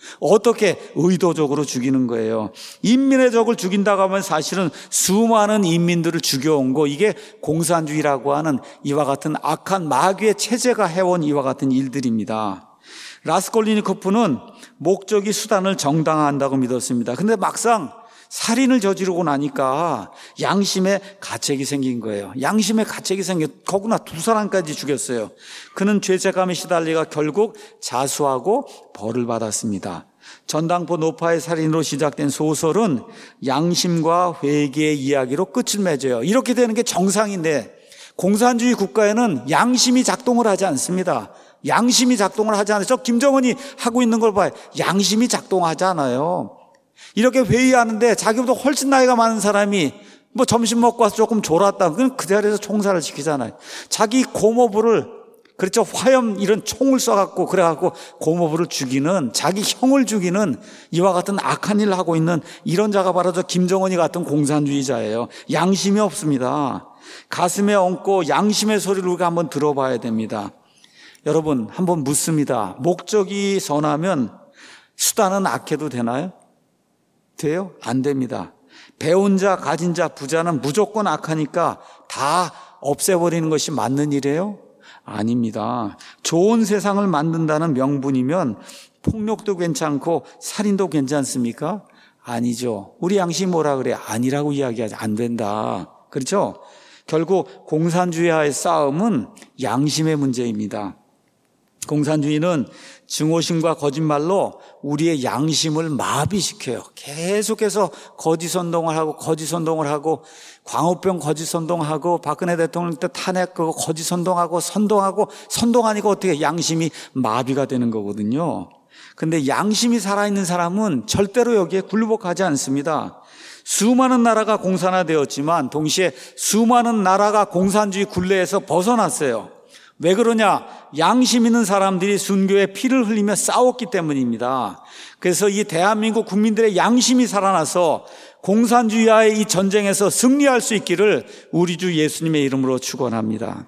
어떻게 의도적으로 죽이는 거예요. 인민의 적을 죽인다고 하면 사실은 수많은 인민들을 죽여온 거, 이게 공산주의라고 하는 이와 같은 악한 마귀의 체제가 해온 이와 같은 일들입니다. 라스콜리니코프는 목적이 수단을 정당화한다고 믿었습니다. 근데 막상 살인을 저지르고 나니까 양심의 가책이 생긴 거예요. 양심의 가책이 거구나 2사람까지 죽였어요. 그는 죄책감에 시달리가 결국 자수하고 벌을 받았습니다. 전당포 노파의 살인으로 시작된 소설은 양심과 회개의 이야기로 끝을 맺어요. 이렇게 되는 게 정상인데 공산주의 국가에는 양심이 작동을 하지 않습니다. 양심이 작동을 하지 않아요. 저 김정은이 하고 있는 걸 봐요. 양심이 작동하지 않아요. 이렇게 회의하는데 자기보다 훨씬 나이가 많은 사람이 뭐 점심 먹고 와서 조금 졸았다. 그럼 그 자리에서 총살을 시키잖아요. 자기 고모부를, 그렇죠, 화염 이런 총을 쏴갖고 그래갖고 고모부를 죽이는, 자기 형을 죽이는 이와 같은 악한 일을 하고 있는 이런 자가 바로 저 김정은이 같은 공산주의자예요. 양심이 없습니다. 가슴에 얹고 양심의 소리를 우리가 한번 들어봐야 됩니다. 여러분, 한번 묻습니다. 목적이 선하면 수단은 악해도 되나요? 돼요? 안 됩니다. 배운 자, 가진 자, 부자는 무조건 악하니까 다 없애버리는 것이 맞는 일이에요? 아닙니다. 좋은 세상을 만든다는 명분이면 폭력도 괜찮고 살인도 괜찮습니까? 아니죠. 우리 양심이 뭐라 그래? 아니라고 이야기하지. 안 된다. 그렇죠? 결국 공산주의와의 싸움은 양심의 문제입니다. 공산주의는 증오심과 거짓말로 우리의 양심을 마비시켜요. 계속해서 거짓 선동을 하고 광우병 거짓 선동하고 박근혜 대통령 때 탄핵하고 거짓 선동하고 선동하니까 어떻게 양심이 마비가 되는 거거든요. 근데 양심이 살아있는 사람은 절대로 여기에 굴복하지 않습니다. 수많은 나라가 공산화되었지만 동시에 수많은 나라가 공산주의 굴레에서 벗어났어요. 왜 그러냐? 양심 있는 사람들이 순교의 피를 흘리며 싸웠기 때문입니다. 그래서 이 대한민국 국민들의 양심이 살아나서 공산주의와의 이 전쟁에서 승리할 수 있기를 우리 주 예수님의 이름으로 축원합니다.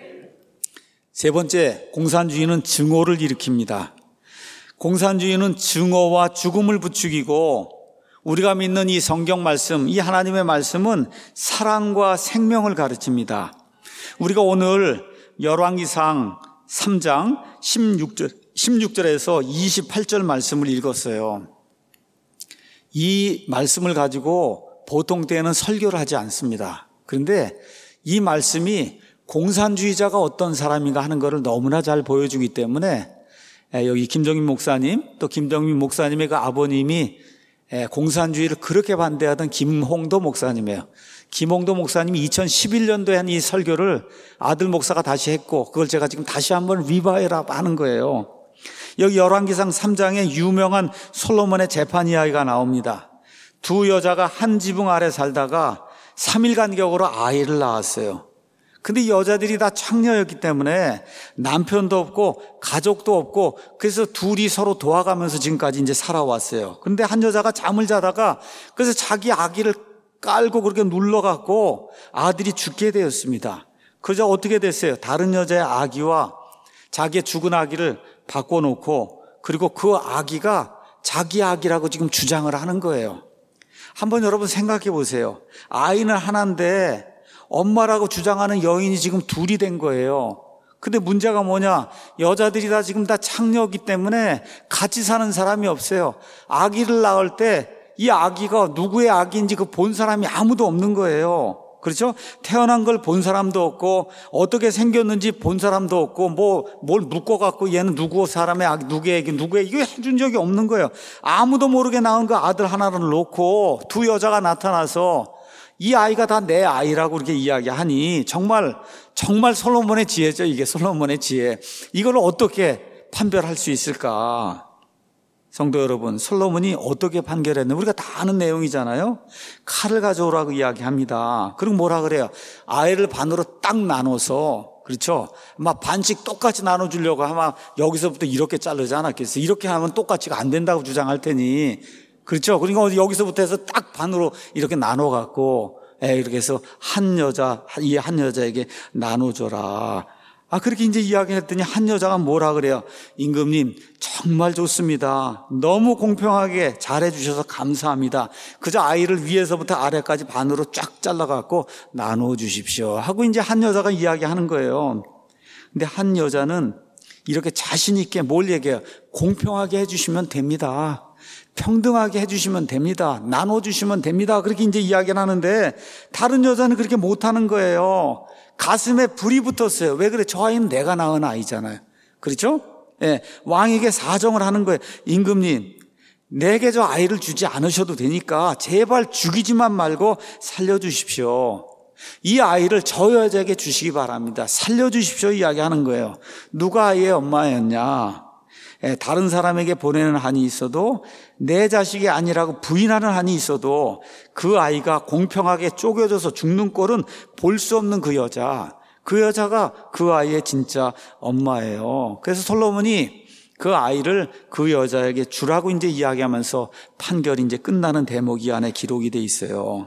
세 번째, 공산주의는 증오를 일으킵니다. 공산주의는 증오와 죽음을 부추기고, 우리가 믿는 이 성경 말씀, 이 하나님의 말씀은 사랑과 생명을 가르칩니다. 우리가 오늘 열왕기상 3장 16절에서 28절 말씀을 읽었어요. 이 말씀을 가지고 보통 때는 설교를 하지 않습니다. 그런데 이 말씀이 공산주의자가 어떤 사람인가 하는 것을 너무나 잘 보여주기 때문에, 여기 김정민 목사님, 또 김정민 목사님의 그 아버님이 공산주의를 그렇게 반대하던 김홍도 목사님이에요. 김홍도 목사님이 2011년도에 한 이 설교를 아들 목사가 다시 했고, 그걸 제가 지금 다시 한번 리바이라 하는 거예요. 여기 열왕기상 3장에 유명한 솔로몬의 재판 이야기가 나옵니다. 두 여자가 한 지붕 아래 살다가 3일 간격으로 아이를 낳았어요. 근데 이 여자들이 다 창녀였기 때문에 남편도 없고 가족도 없고, 그래서 둘이 서로 도와가면서 지금까지 이제 살아왔어요. 그런데 한 여자가 잠을 자다가 그래서 자기 아기를 깔고 그렇게 눌러갖고 아들이 죽게 되었습니다. 그러자 어떻게 됐어요? 다른 여자의 아기와 자기의 죽은 아기를 바꿔놓고, 그리고 그 아기가 자기 아기라고 지금 주장을 하는 거예요. 한번 여러분 생각해 보세요. 아이는 하나인데 엄마라고 주장하는 여인이 지금 둘이 된 거예요. 근데 문제가 뭐냐? 여자들이 다 지금 다 창녀이기 때문에 같이 사는 사람이 없어요. 아기를 낳을 때 이 아기가 누구의 아기인지 그 본 사람이 아무도 없는 거예요. 그렇죠? 태어난 걸 본 사람도 없고, 어떻게 생겼는지 본 사람도 없고, 뭘 묶어갖고 얘는 누구 사람의 아기, 누구의 아기, 이거 해준 적이 없는 거예요. 아무도 모르게 낳은 그 아들 하나를 놓고 두 여자가 나타나서 이 아이가 다 내 아이라고 이렇게 이야기하니, 정말 솔로몬의 지혜죠. 이게 솔로몬의 지혜. 이걸 어떻게 판별할 수 있을까? 성도 여러분, 솔로몬이 어떻게 판결했는지 우리가 다 아는 내용이잖아요. 칼을 가져오라고 이야기합니다. 그리고 뭐라 그래요? 아이를 반으로 딱 나눠서, 그렇죠? 막 반씩 똑같이 나눠주려고 아마 여기서부터 이렇게 자르지 않았겠어요? 이렇게 하면 똑같이가 안 된다고 주장할 테니, 그렇죠? 그러니까 여기서부터 해서 딱 반으로 이렇게 나눠갖고, 이렇게 해서 이 한 여자에게 나눠줘라. 그렇게 이제 이야기했더니 한 여자가 뭐라 그래요? 임금님, 정말 좋습니다. 너무 공평하게 잘해주셔서 감사합니다. 그저 아이를 위에서부터 아래까지 반으로 쫙 잘라갖고 나눠주십시오 하고 이제 한 여자가 이야기하는 거예요. 근데 한 여자는 이렇게 자신 있게 뭘 얘기해요? 공평하게 해주시면 됩니다. 평등하게 해주시면 됩니다. 나눠주시면 됩니다. 그렇게 이제 이야기를 하는데 다른 여자는 그렇게 못하는 거예요. 가슴에 불이 붙었어요. 왜 그래? 저 아이는 내가 낳은 아이잖아요. 그렇죠? 예, 왕에게 사정을 하는 거예요. 임금님, 내게 저 아이를 주지 않으셔도 되니까 제발 죽이지만 말고 살려주십시오. 이 아이를 저 여자에게 주시기 바랍니다. 살려주십시오 이야기하는 거예요. 누가 아이의 엄마였냐? 다른 사람에게 보내는 한이 있어도 내 자식이 아니라고 부인하는 한이 있어도 그 아이가 공평하게 쪼개져서 죽는 꼴은 볼 수 없는 그 여자가 그 아이의 진짜 엄마예요. 그래서 솔로몬이 그 아이를 그 여자에게 주라고 이제 이야기하면서 판결이 이제 끝나는 대목이 안에 기록이 돼 있어요.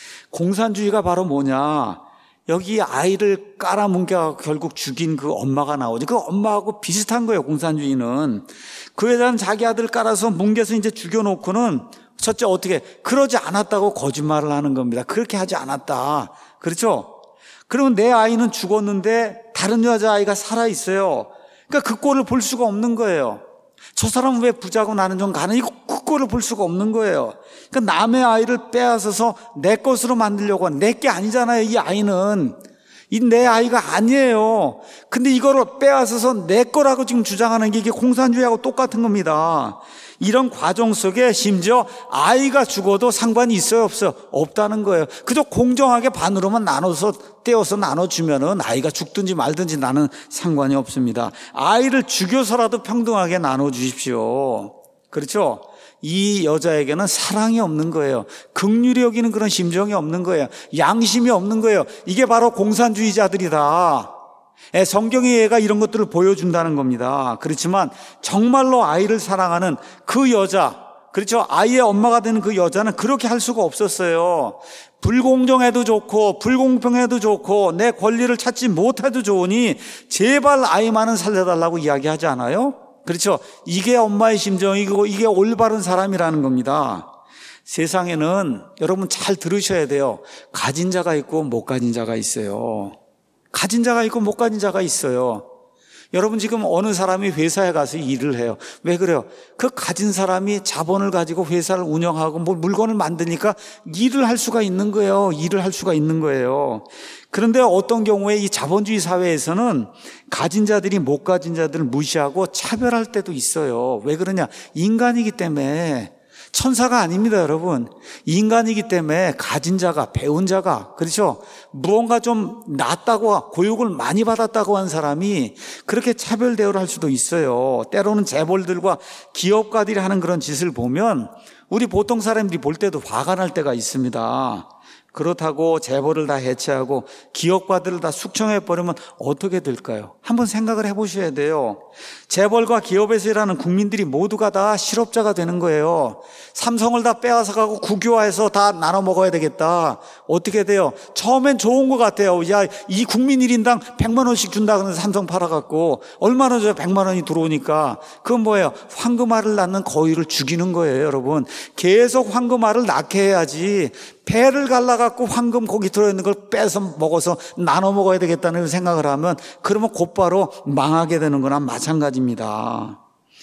공산주의가 바로 뭐냐? 여기 아이를 깔아뭉겨 결국 죽인 그 엄마가 나오죠. 그 엄마하고 비슷한 거예요, 공산주의는. 그 여자는 자기 아들 깔아서 뭉개서 이제 죽여놓고는 첫째 어떻게, 그러지 않았다고 거짓말을 하는 겁니다. 그렇게 하지 않았다. 그렇죠? 그러면 내 아이는 죽었는데 다른 여자아이가 살아있어요. 그러니까 그 꼴을 볼 수가 없는 거예요. 저 사람은 왜 부자고 나는 좀 가난해? 그 꼴을 볼 수가 없는 거예요. 그러니까 남의 아이를 빼앗아서 내 것으로 만들려고 하는, 내 게 아니잖아요. 이 아이는 이 내 아이가 아니에요. 근데 이거를 빼앗아서 내 거라고 지금 주장하는 게 이게 공산주의하고 똑같은 겁니다. 이런 과정 속에 심지어 아이가 죽어도 상관이 있어요, 없어요? 없다는 거예요. 그저 공정하게 반으로만 떼어서 나눠주면은 아이가 죽든지 말든지 나는 상관이 없습니다. 아이를 죽여서라도 평등하게 나눠주십시오. 그렇죠? 이 여자에게는 사랑이 없는 거예요. 긍휼히 여기는 그런 심정이 없는 거예요. 양심이 없는 거예요. 이게 바로 공산주의자들이다. 성경의 예가 이런 것들을 보여준다는 겁니다. 그렇지만 정말로 아이를 사랑하는 그 여자, 그렇죠? 아이의 엄마가 되는 그 여자는 그렇게 할 수가 없었어요. 불공정해도 좋고 불공평해도 좋고 내 권리를 찾지 못해도 좋으니 제발 아이만은 살려달라고 이야기하지 않아요? 그렇죠? 이게 엄마의 심정이고 이게 올바른 사람이라는 겁니다. 세상에는 여러분 잘 들으셔야 돼요. 가진 자가 있고 못 가진 자가 있어요. 가진 자가 있고 못 가진 자가 있어요. 여러분 지금 어느 사람이 회사에 가서 일을 해요. 왜 그래요? 그 가진 사람이 자본을 가지고 회사를 운영하고 뭐 물건을 만드니까 일을 할 수가 있는 거예요. 일을 할 수가 있는 거예요. 그런데 어떤 경우에 이 자본주의 사회에서는 가진 자들이 못 가진 자들을 무시하고 차별할 때도 있어요. 왜 그러냐? 인간이기 때문에. 천사가 아닙니다, 여러분. 인간이기 때문에 가진 자가, 배운 자가, 그렇죠? 무언가 좀 낫다고, 교육을 많이 받았다고 한 사람이 그렇게 차별 대우를 할 수도 있어요. 때로는 재벌들과 기업가들이 하는 그런 짓을 보면 우리 보통 사람들이 볼 때도 화가 날 때가 있습니다. 그렇다고 재벌을 다 해체하고 기업가들을 다 숙청해버리면 어떻게 될까요? 한번 생각을 해보셔야 돼요. 재벌과 기업에서 일하는 국민들이 모두가 다 실업자가 되는 거예요. 삼성을 다 빼앗아가고 국유화해서 다 나눠 먹어야 되겠다. 어떻게 돼요? 처음엔 좋은 것 같아요. 야, 이 국민 1인당 100만 원씩 준다 그러면서 삼성 팔아갖고 얼마나 줘요? 100만 원이 들어오니까. 그건 뭐예요? 황금알을 낳는 거위를 죽이는 거예요, 여러분. 계속 황금알을 낳게 해야지 배를 갈라갖고 황금 고기 들어있는 걸 빼서 먹어서 나눠 먹어야 되겠다는 생각을 하면 그러면 곧바로 망하게 되는 거나 마찬가지입니다.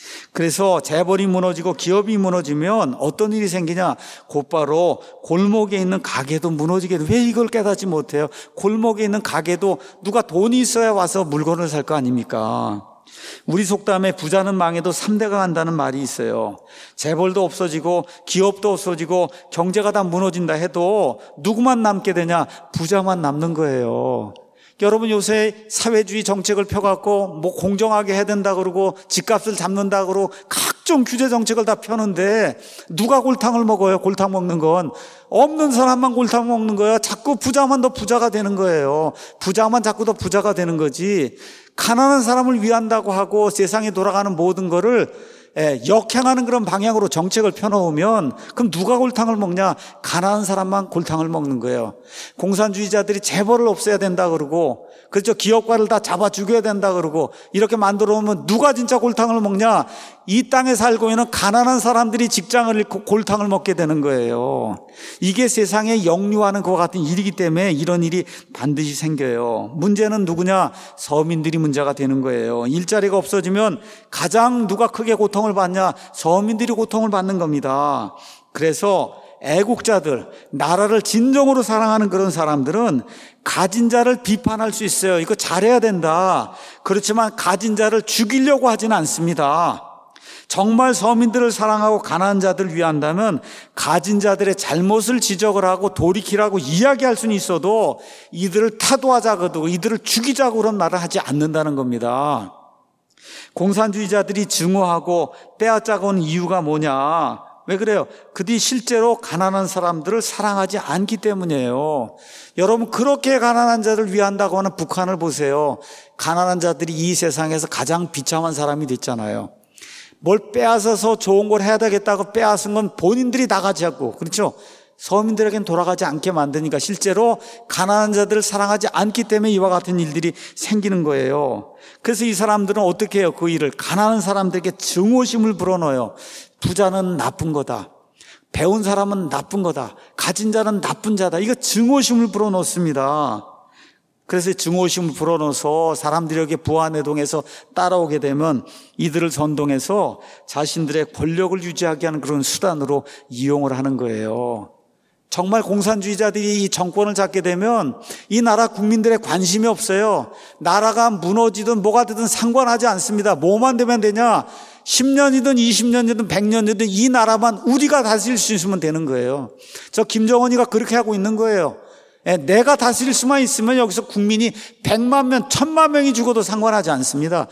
그래서 재벌이 무너지고 기업이 무너지면 어떤 일이 생기냐? 곧바로 골목에 있는 가게도 무너지게 돼요. 왜 이걸 깨닫지 못해요? 골목에 있는 가게도 누가 돈이 있어야 와서 물건을 살 거 아닙니까? 우리 속담에 부자는 망해도 3대가 간다는 말이 있어요. 재벌도 없어지고 기업도 없어지고 경제가 다 무너진다 해도 누구만 남게 되냐? 부자만 남는 거예요. 여러분 요새 사회주의 정책을 펴갖고 뭐 공정하게 해야 된다 그러고 집값을 잡는다 그러고 각종 규제 정책을 다 펴는데 누가 골탕을 먹어요? 골탕 먹는 건 없는 사람만 골탕 먹는 거예요. 자꾸 부자만 더 부자가 되는 거예요. 부자만 자꾸 더 부자가 되는 거지. 가난한 사람을 위한다고 하고 세상에 돌아가는 모든 거를 역행하는 그런 방향으로 정책을 펴놓으면 그럼 누가 골탕을 먹냐? 가난한 사람만 골탕을 먹는 거예요. 공산주의자들이 재벌을 없애야 된다 그러고 그렇죠. 기업가를 다 잡아 죽여야 된다 그러고 이렇게 만들어 놓으면 누가 진짜 골탕을 먹냐? 이 땅에 살고 있는 가난한 사람들이 직장을 잃고 골탕을 먹게 되는 거예요. 이게 세상에 역류하는 것과 같은 일이기 때문에 이런 일이 반드시 생겨요. 문제는 누구냐? 서민들이 문제가 되는 거예요. 일자리가 없어지면 가장 누가 크게 고통을 받냐? 서민들이 고통을 받는 겁니다. 그래서 애국자들, 나라를 진정으로 사랑하는 그런 사람들은 가진 자를 비판할 수 있어요. 이거 잘해야 된다. 그렇지만 가진 자를 죽이려고 하지는 않습니다. 정말 서민들을 사랑하고 가난한 자들을 위한다면 가진 자들의 잘못을 지적을 하고 돌이키라고 이야기할 수는 있어도 이들을 타도하자고도 이들을 죽이자고 그런 말을 하지 않는다는 겁니다. 공산주의자들이 증오하고 빼앗자고 하는 이유가 뭐냐? 왜 그래요? 그들이 실제로 가난한 사람들을 사랑하지 않기 때문이에요. 여러분, 그렇게 가난한 자를 위한다고 하는 북한을 보세요. 가난한 자들이 이 세상에서 가장 비참한 사람이 됐잖아요. 뭘 빼앗아서 좋은 걸 해야 되겠다고 빼앗은 건 본인들이 나가지 않고, 그렇죠? 서민들에겐 돌아가지 않게 만드니까 실제로 가난한 자들을 사랑하지 않기 때문에 이와 같은 일들이 생기는 거예요. 그래서 이 사람들은 어떻게 해요? 그 일을 가난한 사람들에게 증오심을 불어넣어요. 부자는 나쁜 거다. 배운 사람은 나쁜 거다. 가진 자는 나쁜 자다. 이거 증오심을 불어넣습니다. 그래서 증오심을 불어넣어서 사람들이 여기 부안해동에서 따라오게 되면 이들을 선동해서 자신들의 권력을 유지하게 하는 그런 수단으로 이용을 하는 거예요. 정말 공산주의자들이 이 정권을 잡게 되면 이 나라 국민들의 관심이 없어요. 나라가 무너지든 뭐가 되든 상관하지 않습니다. 뭐만 되면 되냐? 10년이든 20년이든 100년이든 이 나라만 우리가 다스릴 수 있으면 되는 거예요. 저 김정은이가 그렇게 하고 있는 거예요. 내가 다스릴 수만 있으면 여기서 국민이 100만 명, 1000만 명이 죽어도 상관하지 않습니다.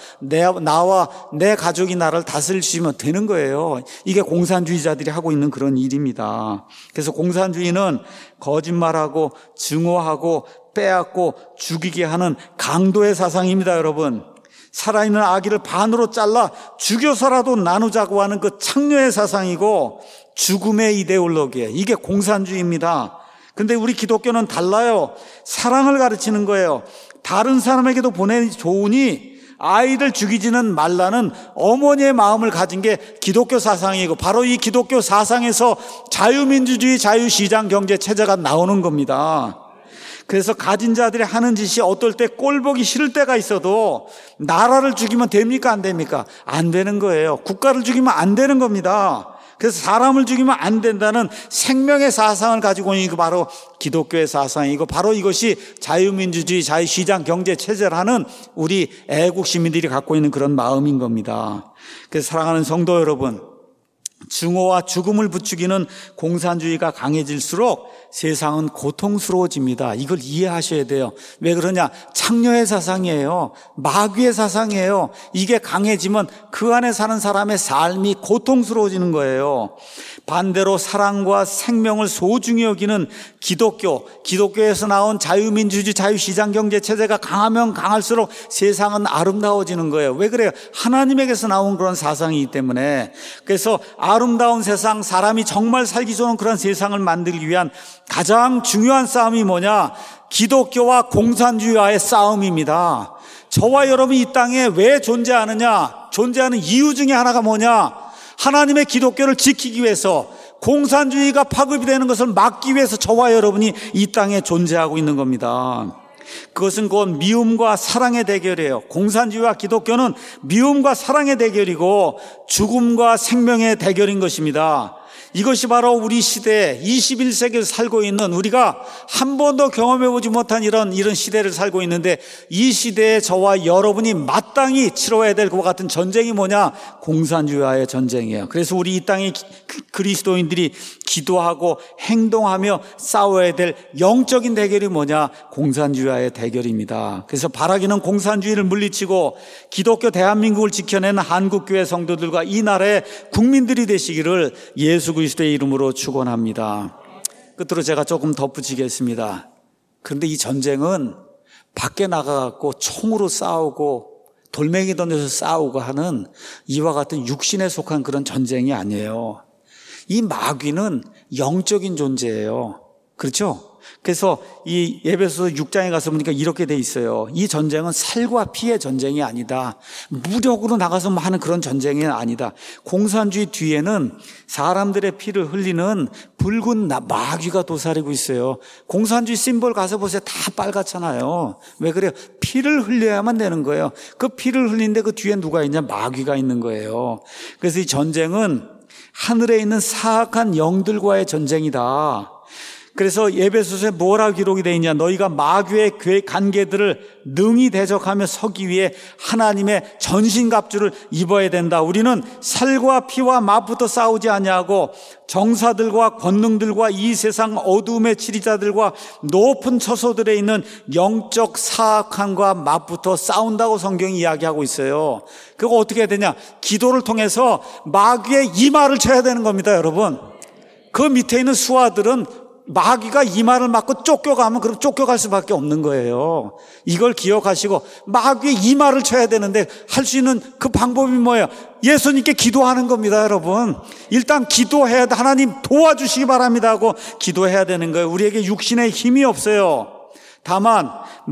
나와 내 가족이 나를 다스릴 수 있으면 되는 거예요. 이게 공산주의자들이 하고 있는 그런 일입니다. 그래서 공산주의는 거짓말하고 증오하고 빼앗고 죽이게 하는 강도의 사상입니다, 여러분. 살아있는 아기를 반으로 잘라 죽여서라도 나누자고 하는 그 창녀의 사상이고 죽음의 이데올로기예요. 이게 공산주의입니다. 근데 우리 기독교는 달라요. 사랑을 가르치는 거예요. 다른 사람에게도 보내니 좋으니 아이들 죽이지는 말라는 어머니의 마음을 가진 게 기독교 사상이고 바로 이 기독교 사상에서 자유민주주의, 자유시장 경제 체제가 나오는 겁니다. 그래서 가진 자들이 하는 짓이 어떨 때 꼴보기 싫을 때가 있어도 나라를 죽이면 됩니까? 안 됩니까? 안 되는 거예요. 국가를 죽이면 안 되는 겁니다. 그래서 사람을 죽이면 안 된다는 생명의 사상을 가지고 있는 게 바로 기독교의 사상이고 바로 이것이 자유민주주의, 자유시장 경제 체제라는 우리 애국 시민들이 갖고 있는 그런 마음인 겁니다. 그래서 사랑하는 성도 여러분, 증오와 죽음을 부추기는 공산주의가 강해질수록 세상은 고통스러워집니다. 이걸 이해하셔야 돼요. 왜 그러냐? 창녀의 사상이에요. 마귀의 사상이에요. 이게 강해지면 그 안에 사는 사람의 삶이 고통스러워지는 거예요. 반대로 사랑과 생명을 소중히 여기는 기독교에서 나온 자유민주주의, 자유시장 경제 체제가 강하면 강할수록 세상은 아름다워지는 거예요. 왜 그래요? 하나님에게서 나온 그런 사상이기 때문에. 그래서 아름다운 세상, 사람이 정말 살기 좋은 그런 세상을 만들기 위한 가장 중요한 싸움이 뭐냐? 기독교와 공산주의와의 싸움입니다. 저와 여러분이 이 땅에 왜 존재하느냐? 존재하는 이유 중에 하나가 뭐냐? 하나님의 기독교를 지키기 위해서, 공산주의가 파급이 되는 것을 막기 위해서 저와 여러분이 이 땅에 존재하고 있는 겁니다. 그것은 곧 미움과 사랑의 대결이에요. 공산주의와 기독교는 미움과 사랑의 대결이고 죽음과 생명의 대결인 것입니다. 이것이 바로 우리 시대 21세기를 살고 있는 우리가 한 번도 경험해보지 못한 이런 시대를 살고 있는데, 이 시대에 저와 여러분이 마땅히 치러야 될 것과 같은 전쟁이 뭐냐? 공산주의와의 전쟁이에요. 그래서 우리 이 땅의 그리스도인들이 기도하고 행동하며 싸워야 될 영적인 대결이 뭐냐? 공산주의와의 대결입니다. 그래서 바라기는 공산주의를 물리치고 기독교 대한민국을 지켜내는 한국교회 성도들과 이 나라의 국민들이 되시기를 예수 그리스도의 이름으로 축원합니다. 끝으로 제가 조금 덧붙이겠습니다. 그런데 이 전쟁은 밖에 나가갖고 총으로 싸우고 돌멩이 던져서 싸우고 하는 이와 같은 육신에 속한 그런 전쟁이 아니에요. 이 마귀는 영적인 존재예요. 그렇죠? 그래서 이 에베소서 6장에 가서 보니까 이렇게 돼 있어요. 이 전쟁은 살과 피의 전쟁이 아니다. 무력으로 나가서 뭐 하는 그런 전쟁이 아니다. 공산주의 뒤에는 사람들의 피를 흘리는 붉은 마귀가 도사리고 있어요. 공산주의 심볼 가서 보세요. 다 빨갛잖아요. 왜 그래요? 피를 흘려야만 되는 거예요. 그 피를 흘리는데 그 뒤에 누가 있냐? 마귀가 있는 거예요. 그래서 이 전쟁은 하늘에 있는 사악한 영들과의 전쟁이다. 그래서 에베소서에 뭐라고 기록이 되어 있냐? 너희가 마귀의 관계들을 능히 대적하며 서기 위해 하나님의 전신갑주를 입어야 된다. 우리는 살과 피와 맞부터 싸우지 아니하고 정사들과 권능들과 이 세상 어두움의 지리자들과 높은 처소들에 있는 영적 사악함과 맞부터 싸운다고 성경이 이야기하고 있어요. 그거 어떻게 해야 되냐? 기도를 통해서 마귀의 이마를 쳐야 되는 겁니다, 여러분. 그 밑에 있는 수하들은 마귀가 이마를 맞고 쫓겨가면 그럼 쫓겨갈 수밖에 없는 거예요. 이걸 기억하시고 마귀의 이마를 쳐야 되는데 할 수 있는 그 방법이 뭐예요? 예수님께 기도하는 겁니다, 여러분. 일단 기도해야 돼. 하나님 도와주시기 바랍니다 하고 기도해야 되는 거예요. 우리에게 육신의 힘이 없어요. 다만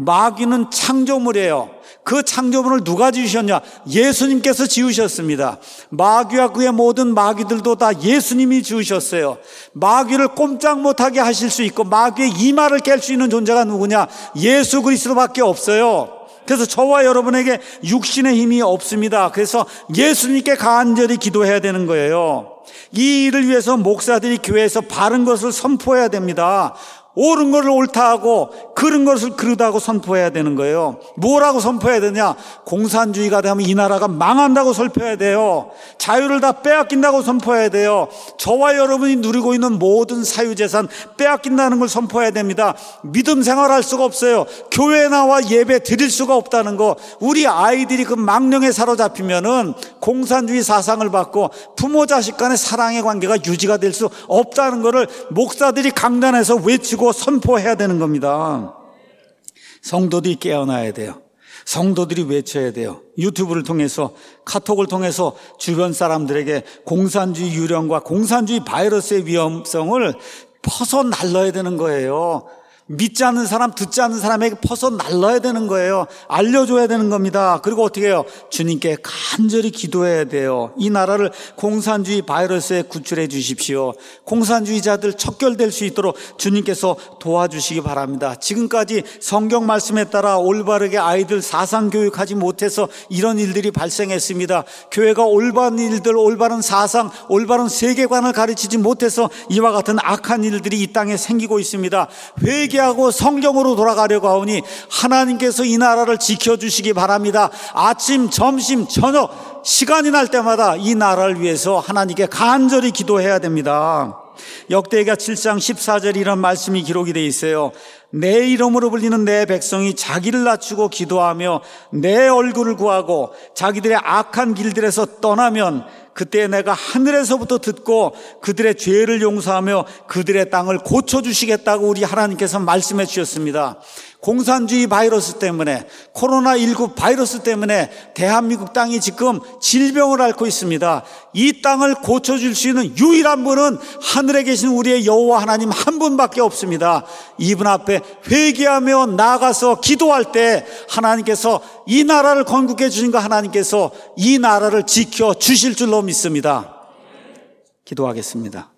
마귀는 창조물이에요. 그 창조물을 누가 지으셨냐? 예수님께서 지으셨습니다. 마귀와 그의 모든 마귀들도 다 예수님이 지으셨어요. 마귀를 꼼짝 못하게 하실 수 있고 마귀의 이마를 깰 수 있는 존재가 누구냐? 예수 그리스도밖에 없어요. 그래서 저와 여러분에게 육신의 힘이 없습니다. 그래서 예수님께 간절히 기도해야 되는 거예요. 이 일을 위해서 목사들이 교회에서 바른 것을 선포해야 됩니다. 옳은 것을 옳다 하고 그른 것을 그르다고 선포해야 되는 거예요. 뭐라고 선포해야 되냐? 공산주의가 되면 이 나라가 망한다고 선포해야 돼요. 자유를 다 빼앗긴다고 선포해야 돼요. 저와 여러분이 누리고 있는 모든 사유재산 빼앗긴다는 걸 선포해야 됩니다. 믿음 생활할 수가 없어요. 교회 나와 예배 드릴 수가 없다는 거. 우리 아이들이 그 망령에 사로잡히면은 공산주의 사상을 받고 부모 자식 간의 사랑의 관계가 유지가 될 수 없다는 거를 목사들이 강단에서 외치고 선포해야 되는 겁니다. 성도들이 깨어나야 돼요. 성도들이 외쳐야 돼요. 유튜브를 통해서, 카톡을 통해서 주변 사람들에게 공산주의 유령과 공산주의 바이러스의 위험성을 퍼서 날라야 되는 거예요. 믿지 않는 사람, 듣지 않는 사람에게 퍼서 날라야 되는 거예요. 알려줘야 되는 겁니다. 그리고 어떻게 해요? 주님께 간절히 기도해야 돼요. 이 나라를 공산주의 바이러스에 구출해 주십시오. 공산주의자들 척결될 수 있도록 주님께서 도와주시기 바랍니다. 지금까지 성경 말씀에 따라 올바르게 아이들 사상교육하지 못해서 이런 일들이 발생했습니다. 교회가 올바른 일들, 올바른 사상, 올바른 세계관을 가르치지 못해서 이와 같은 악한 일들이 이 땅에 생기고 있습니다. 회개하고 성경으로 돌아가려고 하오니 하나님께서 이 나라를 지켜주시기 바랍니다. 아침, 점심, 저녁 시간이 날 때마다 이 나라를 위해서 하나님께 간절히 기도해야 됩니다. 역대기가 7장 14절 이런 말씀이 기록이 되어 있어요. 내 이름으로 불리는 내 백성이 자기를 낮추고 기도하며 내 얼굴을 구하고 자기들의 악한 길들에서 떠나면 그때 내가 하늘에서부터 듣고 그들의 죄를 용서하며 그들의 땅을 고쳐주시겠다고 우리 하나님께서 말씀해 주셨습니다. 공산주의 바이러스 때문에, 코로나19 바이러스 때문에 대한민국 땅이 지금 질병을 앓고 있습니다. 이 땅을 고쳐줄 수 있는 유일한 분은 하늘에 계신 우리의 여호와 하나님 한 분밖에 없습니다. 이분 앞에 회개하며 나아가서 기도할 때 하나님께서 이 나라를 건국해 주신 거 하나님께서 이 나라를 지켜주실 줄로 믿습니다. 기도하겠습니다.